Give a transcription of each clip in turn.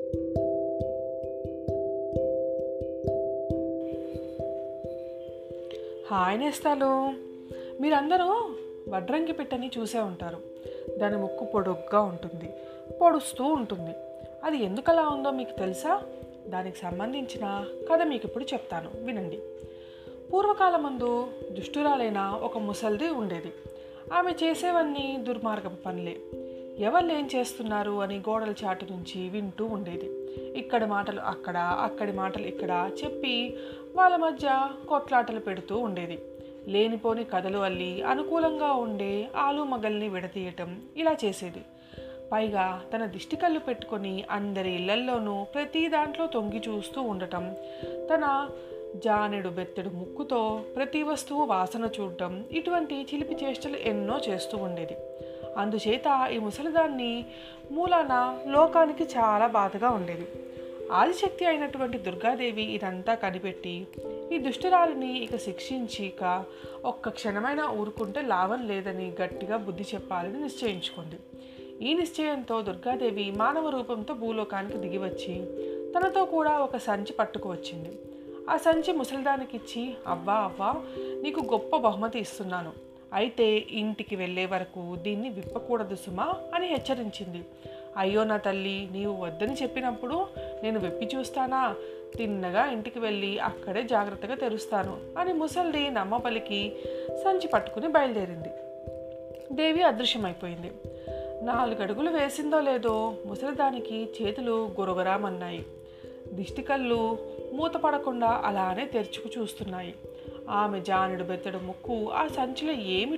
Hi నేస్తాలు. మీరందరూ వడ్రంగి పిట్టని చూసే ఉంటారు. దాని ముక్కు పొడుగ్గా ఉంటుంది, పొడుస్తూ ఉంటుంది. అది ఎందుకలా ఉందో మీకు తెలుసా? దానికి సంబంధించిన కథ మీకు ఇప్పుడు చెప్తాను, వినండి. పూర్వకాలమందు దుష్టురాలైన ఒక ముసల్ది ఉండేది. ఆమె చేసేవన్నీ దుర్మార్గపు పనులే. ఎవరు ఏం చేస్తున్నారు అని గోడల చాటు నుంచి వింటూ ఉండేది. ఇక్కడి మాటలు అక్కడ, అక్కడి మాటలు ఇక్కడ చెప్పి వాళ్ళ మధ్య కొట్లాటలు పెడుతూ ఉండేది. లేనిపోని కథలు అల్లి అనుకూలంగా ఉండే ఆలుమగల్ని విడతీయటం ఇలా చేసేది. పైగా తన దిష్టి కళ్ళు పెట్టుకొని అందరి ఇళ్లల్లోనూ ప్రతి దాంట్లో తొంగి చూస్తూ ఉండటం, తన జానెడు బెత్తెడు ముక్కుతో ప్రతి వస్తువు వాసన చూడటం, ఇటువంటి చిలిపి చేష్టలు ఎన్నో చేస్తూ ఉండేది. అందుచేత ఈ ముసలిదాన్ని మూలాన లోకానికి చాలా బాధగా ఉండేది. ఆదిశక్తి అయినటువంటి దుర్గాదేవి ఇదంతా కనిపెట్టి ఈ దుష్టురాలిని ఇక శిక్షించిక ఒక్క క్షణమైనా ఊరుకుంటే లాభం లేదని గట్టిగా బుద్ధి చెప్పాలని నిశ్చయించుకుంది. ఈ నిశ్చయంతో దుర్గాదేవి మానవ రూపంతో భూలోకానికి దిగివచ్చి తనతో కూడా ఒక సంచి పట్టుకు వచ్చింది. ఆ సంచి ముసలిదానికిచ్చి, అవ్వా నీకు గొప్ప బహుమతి ఇస్తున్నాను, అయితే ఇంటికి వెళ్ళే వరకు దీన్ని విప్పకూడదు సుమా అని హెచ్చరించింది. అయ్యో నా తల్లి, నీవు వద్దని చెప్పినప్పుడు నేను విప్పి చూస్తానా? తిన్నగా ఇంటికి వెళ్ళి అక్కడే జాగ్రత్తగా తెరుస్తాను అని ముసల్ది నమ్మపలికి సంచి పట్టుకుని బయలుదేరింది. దేవి అదృశ్యమైపోయింది. 4 అడుగులు వేసిందో లేదో ముసలిదానికి చేతులు గురగరామన్నాయి. దిష్టి కళ్ళు మూత పడకుండా అలానే తెరుచుకు చూస్తున్నాయి. ఆమె జానుడు బెత్తడు ముక్కు ఆ సంచిలో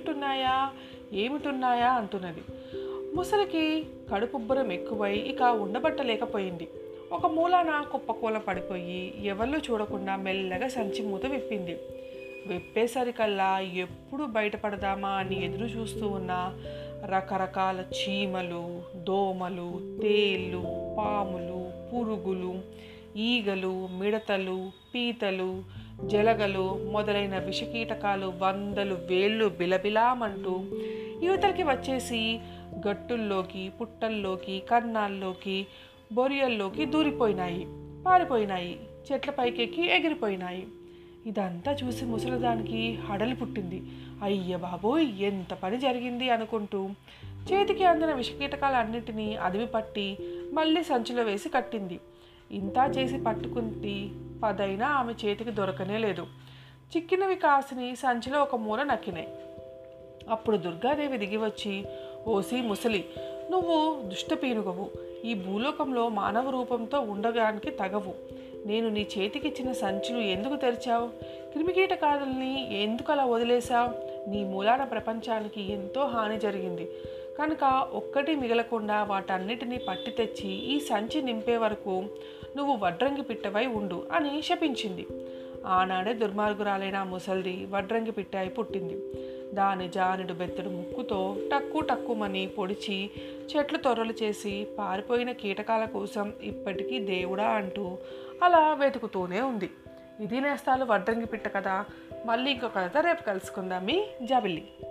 ఏమిటున్నాయా అంటున్నది. ముసలికి కడుపుబ్బరం ఎక్కువై ఇక ఉండబట్టలేకపోయింది. ఒక మూలాన కుప్పకూల పడిపోయి ఎవళ్ళు చూడకుండా మెల్లగా సంచి మూత విప్పింది. విప్పేసరికల్లా ఎప్పుడు బయటపడదామా అని ఎదురు చూస్తూ ఉన్న రకరకాల చీమలు, దోమలు, తేళ్ళు, పాములు, పురుగులు, ఈగలు, మిడతలు, పీతలు, జలగలు మొదలైన విషకీటకాలు 100 వేళ్ళు బిలబిలామంటూ యువతలకి వచ్చేసి గట్టుల్లోకి, పుట్టల్లోకి, కన్నాల్లోకి, బొరియల్లోకి దూరిపోయినాయి, పారిపోయినాయి, చెట్ల పైకెక్కి ఎగిరిపోయినాయి. ఇదంతా చూసి ముసలిదానికి హడలి పుట్టింది. అయ్య బాబోయ్, ఎంత పని జరిగింది అనుకుంటూ చేతికి అందిన విషకీటకాలన్నిటినీ అదిమి పట్టి మళ్ళీ సంచిలో వేసి కట్టింది. ఇంతా చేసి పట్టుకుంది 10 అయినా ఆమె చేతికి దొరకనే లేదు. చిక్కినవి కాసిని సంచిలో ఒక మూల నక్కినాయి. అప్పుడు దుర్గాదేవి దిగివచ్చి, ఓసి ముసలి, నువ్వు దుష్టపీనుగవు, ఈ భూలోకంలో మానవ రూపంతో ఉండడానికి తగవు. నేను నీ చేతికిచ్చిన సంచులు ఎందుకు తెరిచావు? క్రిమికీటకాదుల్ని ఎందుకు అలా వదిలేశావు? నీ మూలాన ప్రపంచానికి ఎంతో హాని జరిగింది కనుక ఒక్కటి మిగలకుండా వాటన్నిటినీ పట్టి తెచ్చి ఈ సంచి నింపే వరకు నువ్వు వడ్రంగి పిట్టవై ఉండు అని శపించింది. ఆనాడే దుర్మార్గురాలైన ముసల్ది వడ్రంగి పిట్ట అయి పుట్టింది. దాని జానుడు బెత్తడు ముక్కుతో టక్కుమని పొడిచి చెట్లు తొర్రలు చేసి పారిపోయిన కీటకాల కోసం ఇప్పటికీ దేవుడా అంటూ అలా వెతుకుతూనే ఉంది. ఇది నేస్తాలు వడ్రంగి పిట్ట కదా. మళ్ళీ ఇంకొక కథ రేపు కలుసుకుందాం. మీ జాబిల్లి.